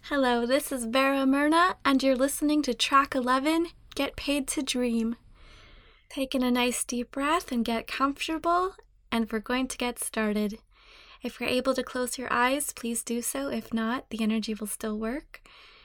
Hello, this is Vera Myrna, and you're listening to track 11, Get Paid to Dream. Take in a nice deep breath and get comfortable, and we're going to get started. If you're able to close your eyes, please do so. If not, the energy will still work.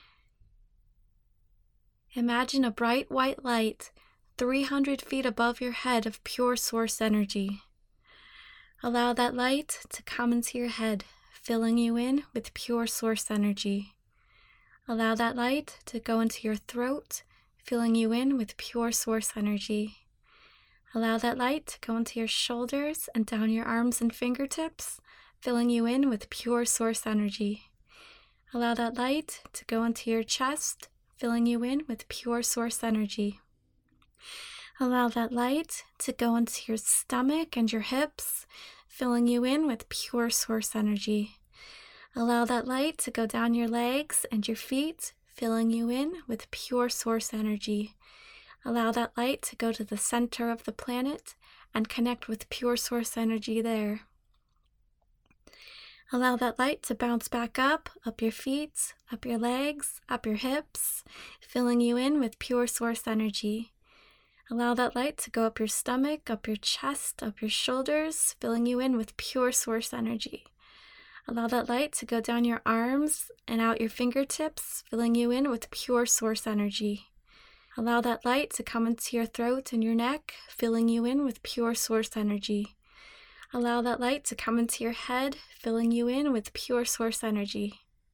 Imagine a bright white light 300 feet above your head of pure source energy. Allow that light to come into your head, filling you in with pure source energy. Allow that light to go into your throat, filling you in with pure source energy. Allow that light to go into your shoulders and down your arms and fingertips, filling you in with pure source energy. Allow that light to go into your chest, filling you in with pure source energy. Allow that light to go into your stomach and your hips, filling you in with pure source energy. Allow that light to go down your legs and your feet, filling you in with pure source energy. Allow that light to go to the center of the planet and connect with pure source energy there. Allow that light to bounce back up your feet, up your legs, up your hips, filling you in with pure source energy. Allow that light to go up your stomach, up your chest, up your shoulders, filling you in with pure source energy. Allow that light to go down your arms and out your fingertips, filling you in with pure source energy. Allow that light to come into your throat and your neck, filling you in with pure source energy. Allow that light to come into your head, filling you in with pure source energy.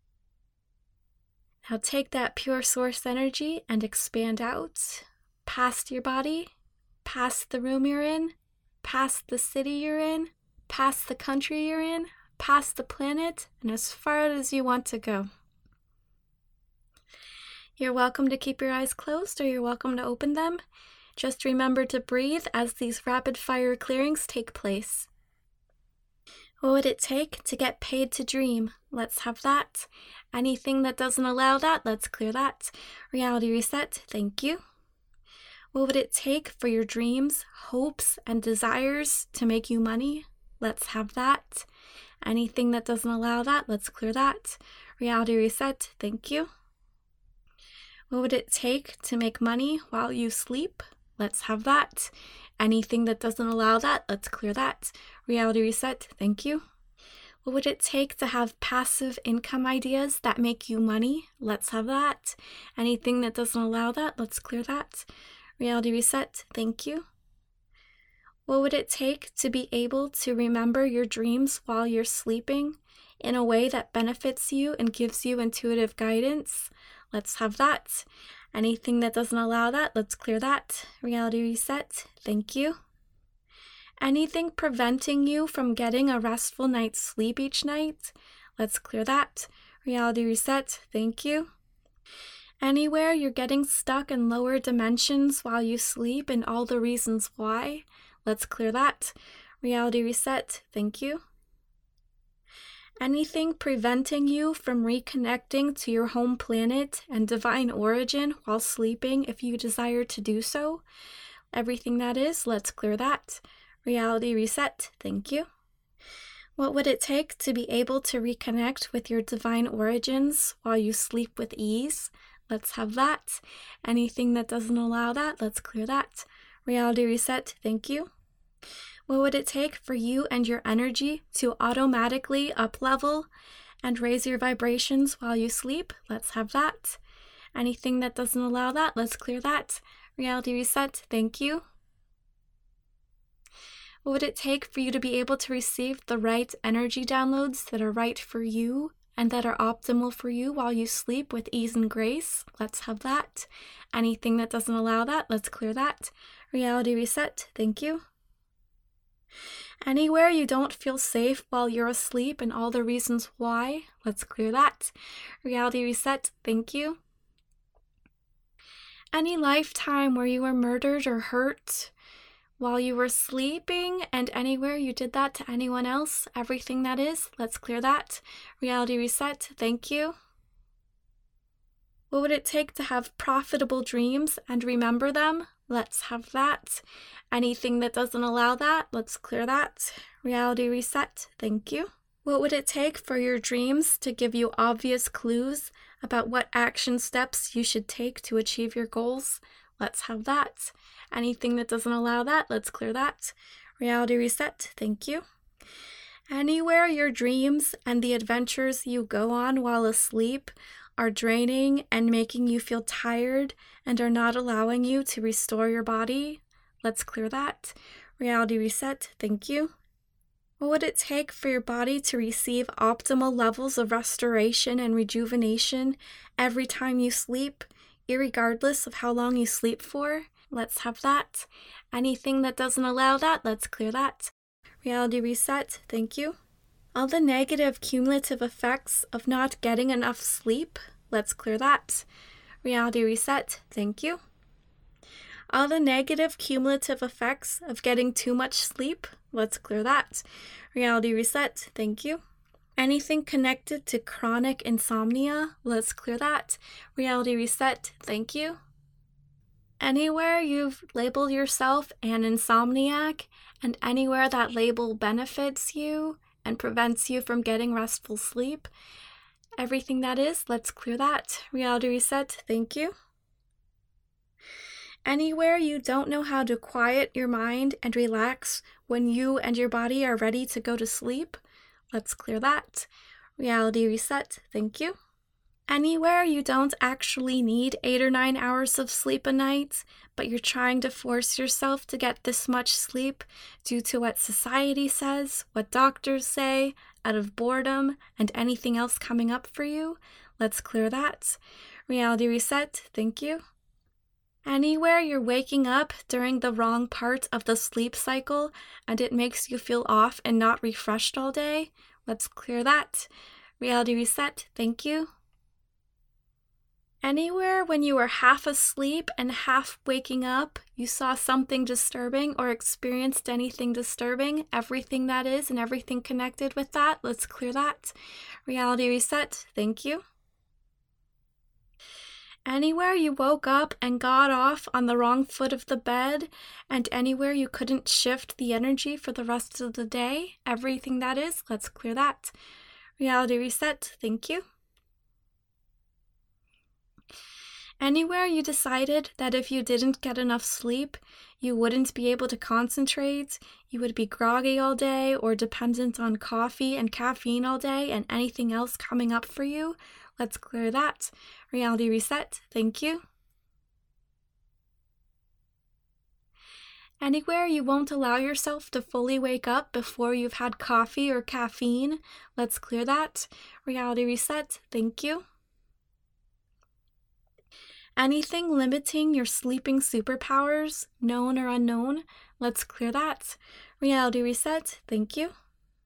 Now take that pure source energy and expand out, past your body, past the room you're in, past the city you're in, past the country you're in, past the planet, and as far as you want to go. You're welcome to keep your eyes closed or you're welcome to open them. Just remember to breathe as these rapid fire clearings take place. What would it take to get paid to dream? Let's have that. Anything that doesn't allow that, let's clear that. Reality reset, thank you. What would it take for your dreams, hopes, and desires to make you money? Let's have that. Anything that doesn't allow that, let's clear that. Reality reset, thank you. What would it take to make money while you sleep? Let's have that. Anything that doesn't allow that, let's clear that. Reality reset, thank you. What would it take to have passive income ideas that make you money? Let's have that. Anything that doesn't allow that, let's clear that. Reality reset, thank you. What would it take to be able to remember your dreams while you're sleeping in a way that benefits you and gives you intuitive guidance? Let's have that. Anything that doesn't allow that, let's clear that. Reality reset, thank you. Anything preventing you from getting a restful night's sleep each night? Let's clear that. Reality reset, thank you. Anywhere you're getting stuck in lower dimensions while you sleep and all the reasons why? Let's clear that. Reality reset, thank you. Anything preventing you from reconnecting to your home planet and divine origin while sleeping if you desire to do so? Everything that is, let's clear that. Reality reset, thank you. What would it take to be able to reconnect with your divine origins while you sleep with ease? Let's have that. Anything that doesn't allow that, let's clear that. Reality reset, thank you. What would it take for you and your energy to automatically up-level and raise your vibrations while you sleep? Let's have that. Anything that doesn't allow that, let's clear that. Reality reset, thank you. What would it take for you to be able to receive the right energy downloads that are right for you and that are optimal for you while you sleep with ease and grace? Let's have that. Anything that doesn't allow that, let's clear that. Reality reset, thank you. Anywhere you don't feel safe while you're asleep and all the reasons why, let's clear that. Reality reset, thank you. Any lifetime where you were murdered or hurt while you were sleeping and anywhere you did that to anyone else, everything that is, let's clear that. Reality reset, thank you. What would it take to have profitable dreams and remember them? Let's have that. Anything that doesn't allow that, let's clear that. Reality reset, thank you. What would it take for your dreams to give you obvious clues about what action steps you should take to achieve your goals. Let's have that. Anything that doesn't allow that, let's clear that. Reality reset, thank you. Anywhere your dreams and the adventures you go on while asleep are draining and making you feel tired and are not allowing you to restore your body, let's clear that. Reality reset, thank you. What would it take for your body to receive optimal levels of restoration and rejuvenation every time you sleep, irregardless of how long you sleep for? Let's have that. Anything that doesn't allow that, let's clear that. Reality reset, thank you. All the negative cumulative effects of not getting enough sleep, let's clear that. Reality reset, thank you. All the negative cumulative effects of getting too much sleep, let's clear that. Reality reset, thank you. Anything connected to chronic insomnia, let's clear that. Reality reset, thank you. Anywhere you've labeled yourself an insomniac and anywhere that label benefits you and prevents you from getting restful sleep, everything that is, let's clear that. Reality reset, thank you. Anywhere you don't know how to quiet your mind and relax when you and your body are ready to go to sleep, let's clear that. Reality reset, thank you. Anywhere you don't actually need 8 or 9 hours of sleep a night, but you're trying to force yourself to get this much sleep due to what society says, what doctors say, out of boredom, and anything else coming up for you, let's clear that. Reality reset, thank you. Anywhere you're waking up during the wrong part of the sleep cycle and it makes you feel off and not refreshed all day, let's clear that. Reality reset, thank you. Anywhere when you were half asleep and half waking up, you saw something disturbing or experienced anything disturbing, everything that is and everything connected with that, let's clear that. Reality reset, thank you. Anywhere you woke up and got off on the wrong foot of the bed, and anywhere you couldn't shift the energy for the rest of the day, everything that is, let's clear that. Reality reset, thank you. Anywhere you decided that if you didn't get enough sleep, you wouldn't be able to concentrate, you would be groggy all day or dependent on coffee and caffeine all day and anything else coming up for you, let's clear that. Reality reset, thank you. Anywhere you won't allow yourself to fully wake up before you've had coffee or caffeine, let's clear that. Reality reset, thank you. Anything limiting your sleeping superpowers, known or unknown, let's clear that. Reality reset, thank you.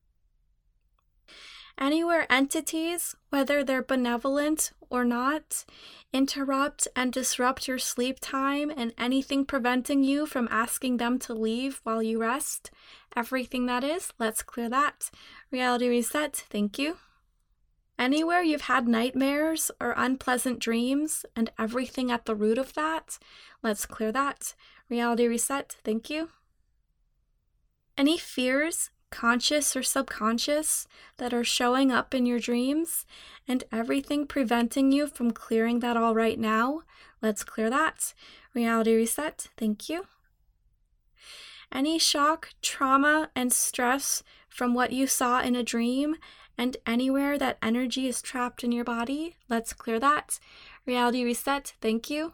Anywhere entities, whether they're benevolent or not, interrupt and disrupt your sleep time and anything preventing you from asking them to leave while you rest, everything that is, let's clear that. Reality reset, thank you. Anywhere you've had nightmares or unpleasant dreams and everything at the root of that, let's clear that. Reality reset, thank you. Any fears, conscious or subconscious, that are showing up in your dreams and everything preventing you from clearing that all right now, let's clear that. Reality reset, thank you. Any shock, trauma, and stress from what you saw in a dream and anywhere that energy is trapped in your body, let's clear that. Reality reset, thank you.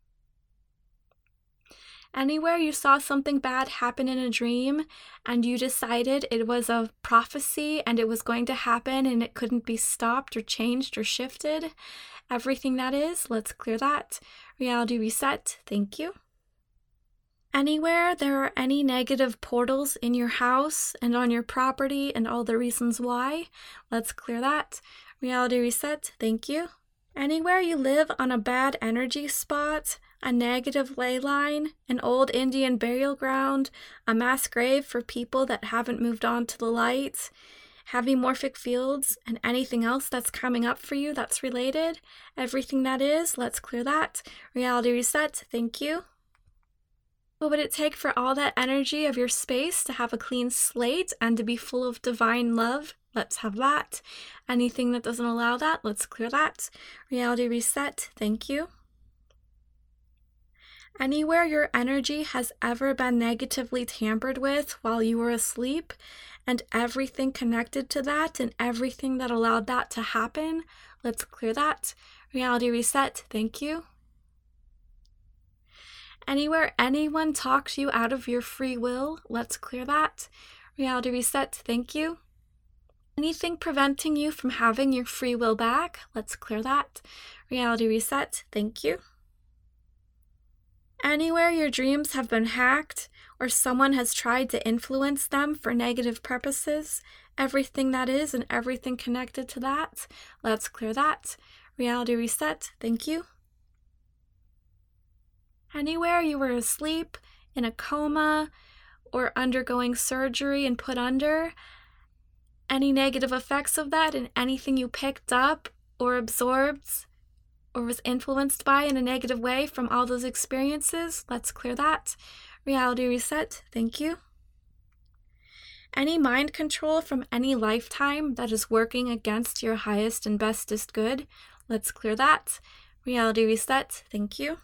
Anywhere you saw something bad happen in a dream and you decided it was a prophecy and it was going to happen and it couldn't be stopped or changed or shifted, everything that is, let's clear that. Reality reset, thank you. Anywhere there are any negative portals in your house and on your property and all the reasons why, let's clear that. Reality reset, thank you. Anywhere you live on a bad energy spot, a negative ley line, an old Indian burial ground, a mass grave for people that haven't moved on to the light, heavy morphic fields, and anything else that's coming up for you that's related, everything that is, let's clear that. Reality reset, thank you. What would it take for all that energy of your space to have a clean slate and to be full of divine love, Let's have that. Anything that doesn't allow that, let's clear that. Reality reset, thank you. Anywhere your energy has ever been negatively tampered with while you were asleep, and everything connected to that and everything that allowed that to happen, let's clear that. Reality reset, thank you. Anywhere anyone talks you out of your free will, let's clear that. Reality reset, thank you. Anything preventing you from having your free will back, let's clear that. Reality reset, thank you. Anywhere your dreams have been hacked or someone has tried to influence them for negative purposes, everything that is and everything connected to that, let's clear that. Reality reset, thank you. Anywhere you were asleep, in a coma, or undergoing surgery and put under, any negative effects of that and anything you picked up or absorbed or was influenced by in a negative way from all those experiences, let's clear that. Reality reset, thank you. Any mind control from any lifetime that is working against your highest and bestest good, let's clear that. Reality reset, thank you.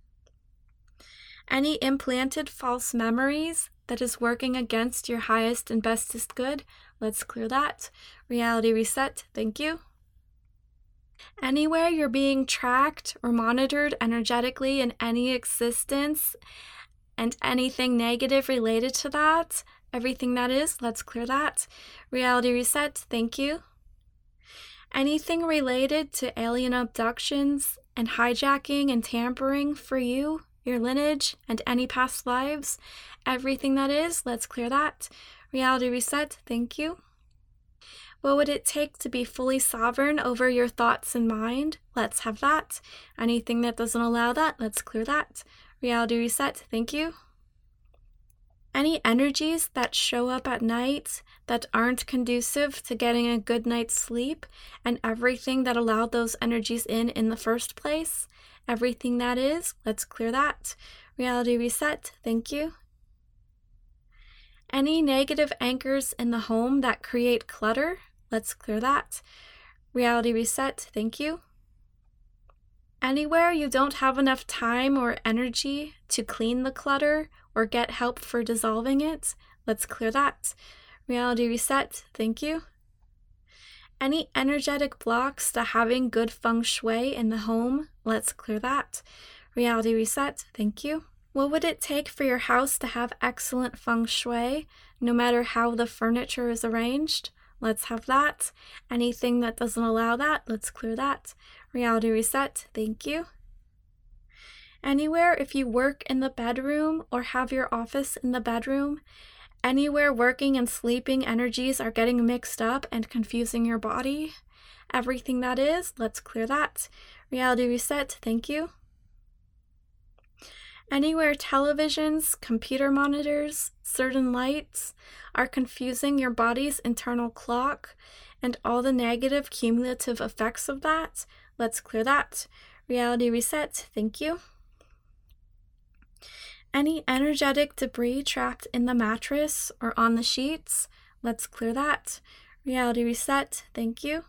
Any implanted false memories that is working against your highest and bestest good, let's clear that. Reality reset, thank you. Anywhere you're being tracked or monitored energetically in any existence and anything negative related to that, everything that is, let's clear that. Reality reset, thank you. Anything related to alien abductions and hijacking and tampering for you, your lineage, and any past lives, everything that is, let's clear that. Reality reset, thank you. What would it take to be fully sovereign over your thoughts and mind? Let's have that. Anything that doesn't allow that, let's clear that. Reality reset, thank you. Any energies that show up at night that aren't conducive to getting a good night's sleep, and everything that allowed those energies in the first place, everything that is, let's clear that. Reality reset, thank you. Any negative anchors in the home that create clutter, let's clear that. Reality reset, thank you. Anywhere you don't have enough time or energy to clean the clutter or get help for dissolving it, let's clear that. Reality reset, thank you. Any energetic blocks to having good feng shui in the home, let's clear that. Reality reset, thank you. What would it take for your house to have excellent feng shui, no matter how the furniture is arranged? Let's have that. Anything that doesn't allow that, let's clear that. Reality reset, thank you. Anywhere if you work in the bedroom or have your office in the bedroom, anywhere working and sleeping energies are getting mixed up and confusing your body, everything that is, let's clear that. Reality reset, thank you. Anywhere televisions, computer monitors, certain lights are confusing your body's internal clock and all the negative cumulative effects of that, let's clear that. Reality reset, thank you. Any energetic debris trapped in the mattress or on the sheets, let's clear that. Reality reset, thank you.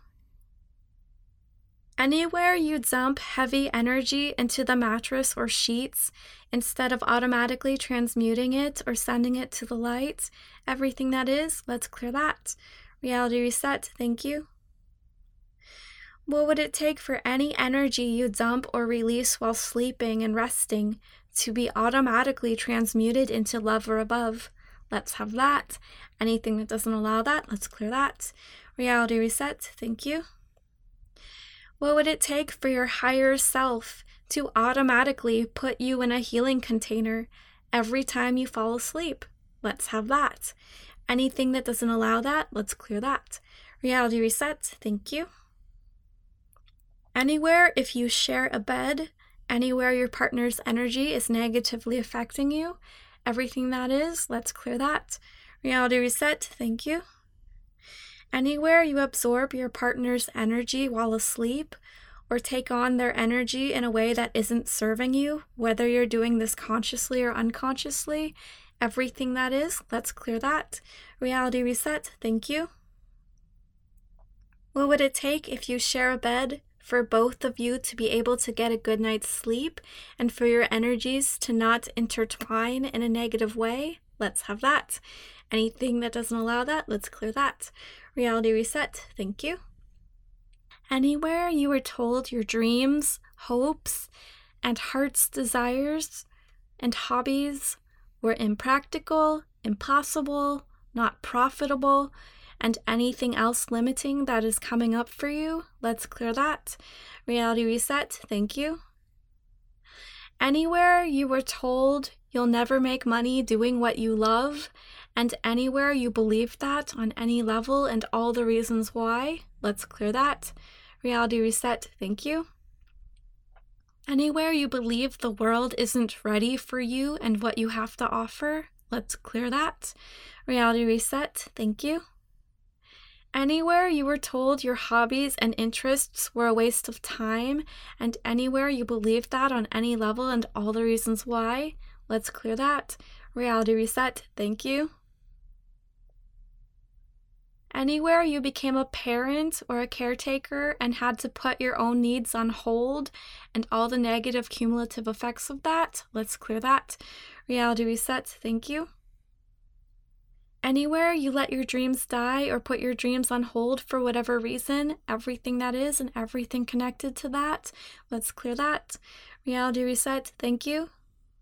Anywhere you dump heavy energy into the mattress or sheets, instead of automatically transmuting it or sending it to the light, everything that is, let's clear that. Reality reset, thank you. What would it take for any energy you dump or release while sleeping and resting to be automatically transmuted into love or above? Let's have that. Anything that doesn't allow that, let's clear that. Reality reset, thank you. What would it take for your higher self to automatically put you in a healing container every time you fall asleep? Let's have that. Anything that doesn't allow that, let's clear that. Reality reset, thank you. Anywhere if you share a bed, anywhere your partner's energy is negatively affecting you, everything that is, let's clear that. Reality reset, thank you. Anywhere you absorb your partner's energy while asleep or take on their energy in a way that isn't serving you, whether you're doing this consciously or unconsciously, everything that is, let's clear that. Reality reset, thank you. What would it take if you share a bed for both of you to be able to get a good night's sleep and for your energies to not intertwine in a negative way? Let's have that. Anything that doesn't allow that, let's clear that. Reality reset, thank you. Anywhere you were told your dreams, hopes, and heart's desires and hobbies were impractical, impossible, not profitable, and anything else limiting that is coming up for you, let's clear that. Reality reset, thank you. Anywhere you were told you'll never make money doing what you love, and anywhere you believe that on any level and all the reasons why, let's clear that. Reality reset, thank you. Anywhere you believe the world isn't ready for you and what you have to offer, let's clear that. Reality reset, thank you. Anywhere you were told your hobbies and interests were a waste of time, and anywhere you believe that on any level and all the reasons why, let's clear that. Reality reset, thank you. Anywhere you became a parent or a caretaker and had to put your own needs on hold and all the negative cumulative effects of that, let's clear that. Reality reset, thank you. Anywhere you let your dreams die or put your dreams on hold for whatever reason, everything that is and everything connected to that, let's clear that. Reality reset, thank you.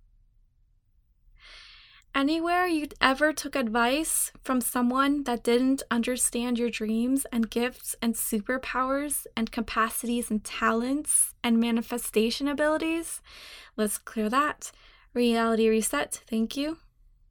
Anywhere you ever took advice from someone that didn't understand your dreams and gifts and superpowers and capacities and talents and manifestation abilities, let's clear that. Reality reset, thank you.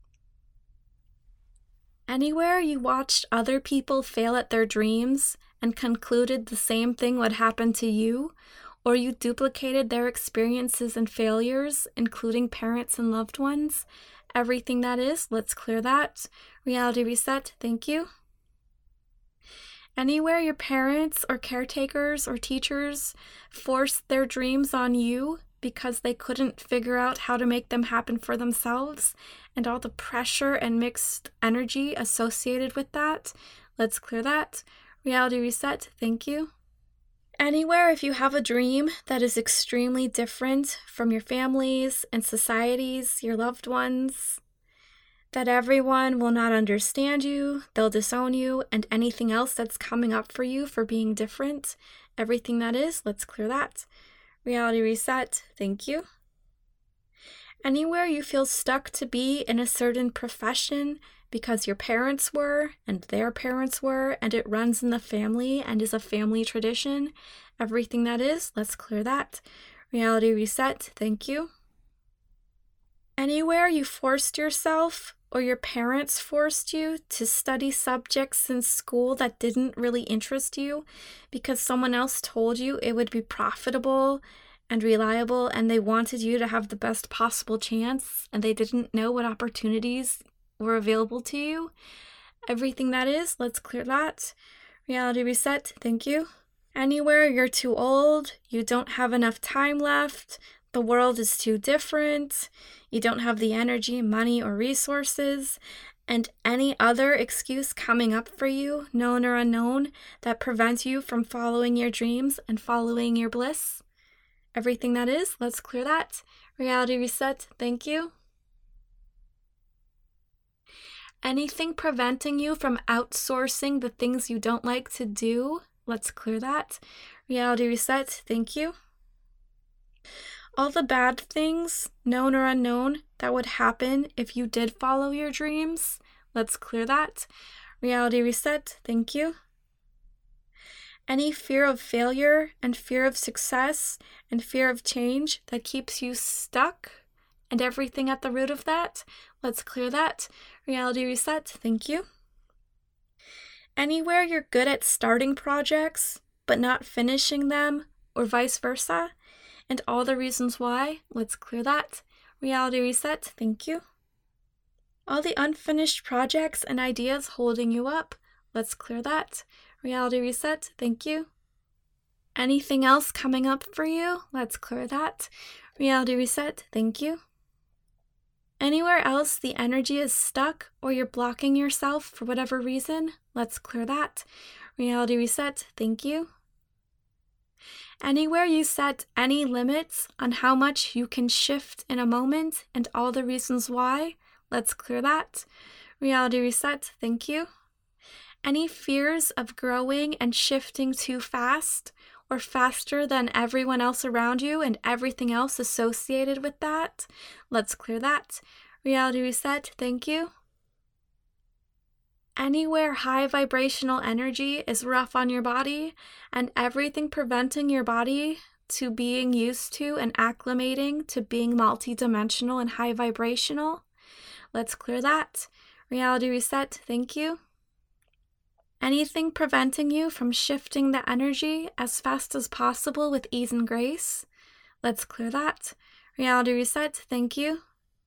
Anywhere you watched other people fail at their dreams and concluded the same thing would happen to you, or you duplicated their experiences and failures, including parents and loved ones, everything that is, let's clear that. Reality reset, thank you. Anywhere your parents or caretakers or teachers forced their dreams on you because they couldn't figure out how to make them happen for themselves, and all the pressure and mixed energy associated with that, let's clear that. Reality reset, thank you. Anywhere if you have a dream that is extremely different from your families and societies, your loved ones, that everyone will not understand you, they'll disown you, and anything else that's coming up for you for being different, everything that is, let's clear that. Reality reset, thank you. Anywhere you feel stuck to be in a certain profession because your parents were and their parents were and it runs in the family and is a family tradition, everything that is, let's clear that. Reality reset, thank you. Anywhere you forced yourself or your parents forced you to study subjects in school that didn't really interest you because someone else told you it would be profitable and reliable and they wanted you to have the best possible chance and they didn't know what opportunities were available to you, everything that is, let's clear that. Reality reset, thank you. Anywhere you're too old, you don't have enough time left, the world is too different, you don't have the energy, money, or resources, and any other excuse coming up for you, known or unknown, that prevents you from following your dreams and following your bliss. Everything that is, let's clear that. Reality reset, thank you. Anything preventing you from outsourcing the things you don't like to do, let's clear that. Reality reset, thank you. All the bad things, known or unknown, that would happen if you did follow your dreams, let's clear that. Reality reset, thank you. Any fear of failure and fear of success and fear of change that keeps you stuck and everything at the root of that, let's clear that. Reality reset, thank you. Anywhere you're good at starting projects but not finishing them or vice versa, and all the reasons why, let's clear that. Reality reset, thank you. All the unfinished projects and ideas holding you up, let's clear that. Reality reset, thank you. Anything else coming up for you, let's clear that. Reality reset, thank you. Anywhere else the energy is stuck or you're blocking yourself for whatever reason, let's clear that. Reality reset, thank you. Anywhere you set any limits on how much you can shift in a moment and all the reasons why, let's clear that. Reality reset, thank you. Any fears of growing and shifting too fast or faster than everyone else around you and everything else associated with that, let's clear that. Reality reset, thank you. Anywhere high vibrational energy is rough on your body and everything preventing your body to being used to and acclimating to being multidimensional and high vibrational, let's clear that. Reality reset, thank you. Anything preventing you from shifting the energy as fast as possible with ease and grace, let's clear that. Reality reset, thank you.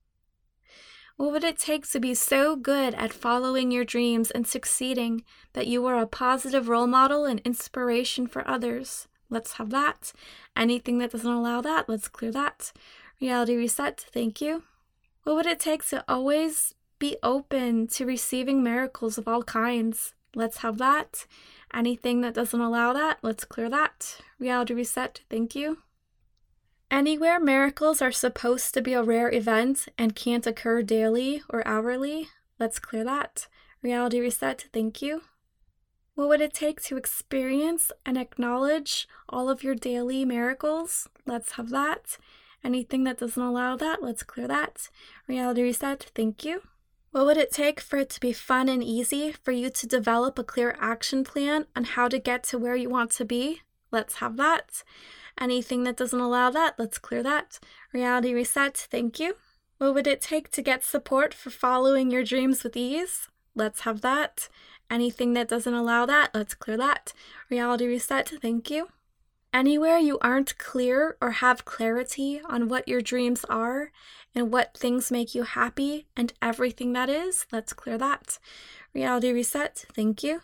What would it take to be so good at following your dreams and succeeding that you are a positive role model and inspiration for others? Let's have that. Anything that doesn't allow that, let's clear that. Reality reset, thank you. What would it take to always be open to receiving miracles of all kinds? Let's have that. Anything that doesn't allow that, let's clear that. Reality reset, thank you. Anywhere miracles are supposed to be a rare event and can't occur daily or hourly, let's clear that. Reality reset, thank you. What would it take to experience and acknowledge all of your daily miracles? Let's have that. Anything that doesn't allow that, let's clear that. Reality reset, thank you. What would it take for it to be fun and easy for you to develop a clear action plan on how to get to where you want to be? Let's have that. Anything that doesn't allow that, let's clear that. Reality reset, thank you. What would it take to get support for following your dreams with ease? Let's have that. Anything that doesn't allow that, let's clear that. Reality reset, thank you. Anywhere you aren't clear or have clarity on what your dreams are and what things make you happy and everything that is, let's clear that. Reality reset, thank you.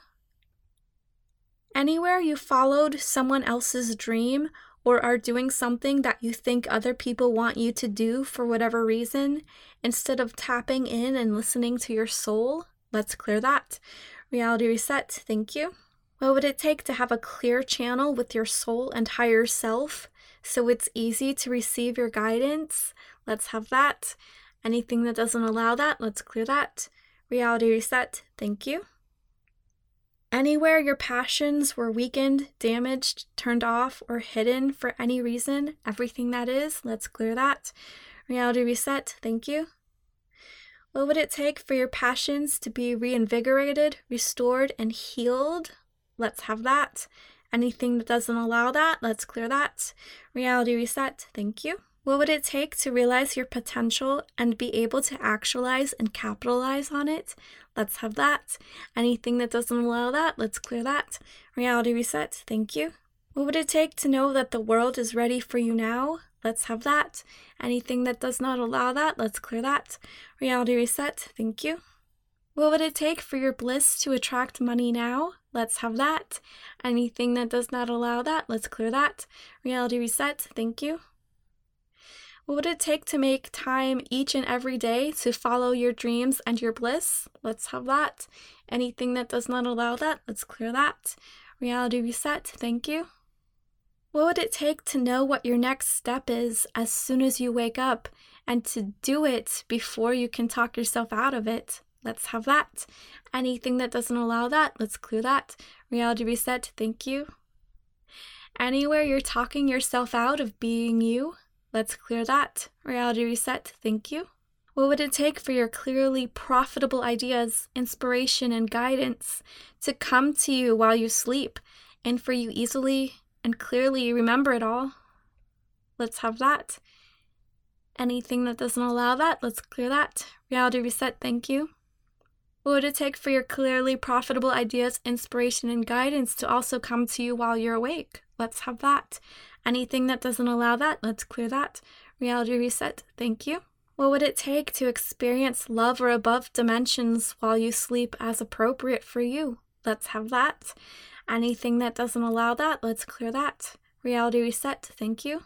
Anywhere you followed someone else's dream or are doing something that you think other people want you to do for whatever reason, instead of tapping in and listening to your soul, let's clear that. Reality reset, thank you. What would it take to have a clear channel with your soul and higher self so it's easy to receive your guidance? Let's have that. Anything that doesn't allow that, let's clear that. Reality reset, thank you. Anywhere your passions were weakened, damaged, turned off, or hidden for any reason, everything that is, let's clear that. Reality reset, thank you. What would it take for your passions to be reinvigorated, restored, and healed? Let's have that. Anything that doesn't allow that, let's clear that. Reality reset, thank you. What would it take to realize your potential and be able to actualize and capitalize on it? Let's have that. Anything that doesn't allow that, let's clear that. Reality reset, thank you. What would it take to know that the world is ready for you now? Let's have that. Anything that does not allow that, let's clear that. Reality reset, thank you. What would it take for your bliss to attract money now? Let's have that. Anything that does not allow that, let's clear that. Reality reset, thank you. What would it take to make time each and every day to follow your dreams and your bliss? Let's have that. Anything that does not allow that, let's clear that. Reality reset, thank you. What would it take to know what your next step is as soon as you wake up and to do it before you can talk yourself out of it? Let's have that. Anything that doesn't allow that, let's clear that. Reality reset, thank you. Anywhere you're talking yourself out of being you, let's clear that. Reality reset, thank you. What would it take for your clearly profitable ideas, inspiration, and guidance to come to you while you sleep and for you easily and clearly remember it all? Let's have that. Anything that doesn't allow that, let's clear that. Reality reset, thank you. What would it take for your clearly profitable ideas, inspiration, and guidance to also come to you while you're awake? Let's have that. Anything that doesn't allow that, let's clear that. Reality reset, thank you. What would it take to experience love or above dimensions while you sleep as appropriate for you? Let's have that. Anything that doesn't allow that, let's clear that. Reality reset, thank you.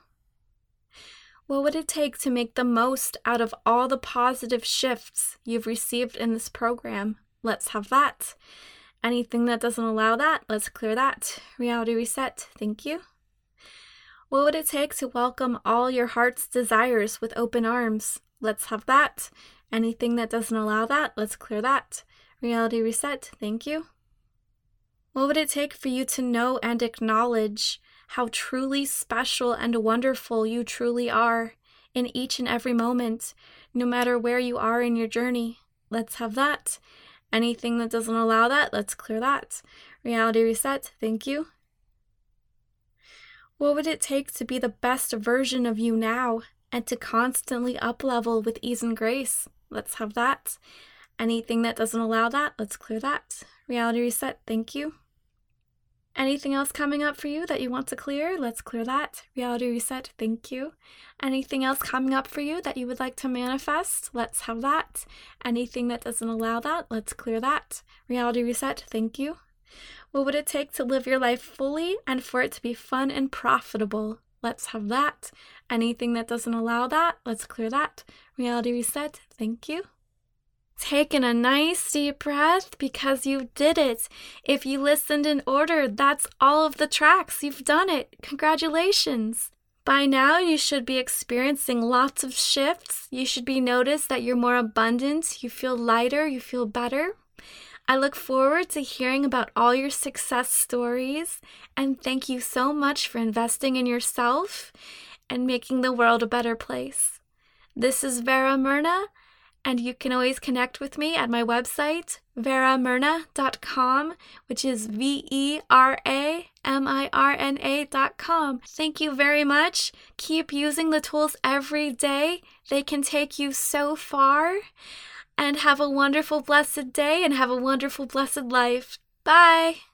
What would it take to make the most out of all the positive shifts you've received in this program? Let's have that. Anything that doesn't allow that, let's clear that. Reality reset. Thank you. What would it take to welcome all your heart's desires with open arms? Let's have that. Anything that doesn't allow that, let's clear that. Reality reset. Thank you. What would it take for you to know and acknowledge how truly special and wonderful you truly are in each and every moment, no matter where you are in your journey? Let's have that. Anything that doesn't allow that, let's clear that. Reality reset. Thank you. What would it take to be the best version of you now and to constantly up-level with ease and grace? Let's have that. Anything that doesn't allow that, let's clear that. Reality reset. Thank you. Anything else coming up for you that you want to clear? Let's clear that. Reality reset. Thank you. Anything else coming up for you that you would like to manifest? Let's have that. Anything that doesn't allow that? Let's clear that. Reality reset. Thank you. What would it take to live your life fully and for it to be fun and profitable? Let's have that. Anything that doesn't allow that? Let's clear that. Reality reset. Thank you. Take in a nice deep breath because you did it. If you listened in order, that's all of the tracks. You've done it. Congratulations. By now, you should be experiencing lots of shifts. You should be noticed that you're more abundant, you feel lighter, you feel better. I look forward to hearing about all your success stories, and thank you so much for investing in yourself and making the world a better place. This is Vera Myrna, and you can always connect with me at my website, veramyrna.com, which is VERAMIRNA.com. Thank you very much. Keep using the tools every day. They can take you so far. And have a wonderful, blessed day and have a wonderful, blessed life. Bye.